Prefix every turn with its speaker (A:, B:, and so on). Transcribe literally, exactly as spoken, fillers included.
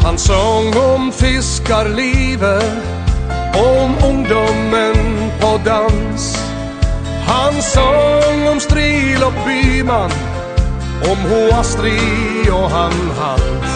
A: Han sång om fiskarlivet, om ungdomen på dans. Han sång om Stril och Byman, om H. Astrid och han Hans.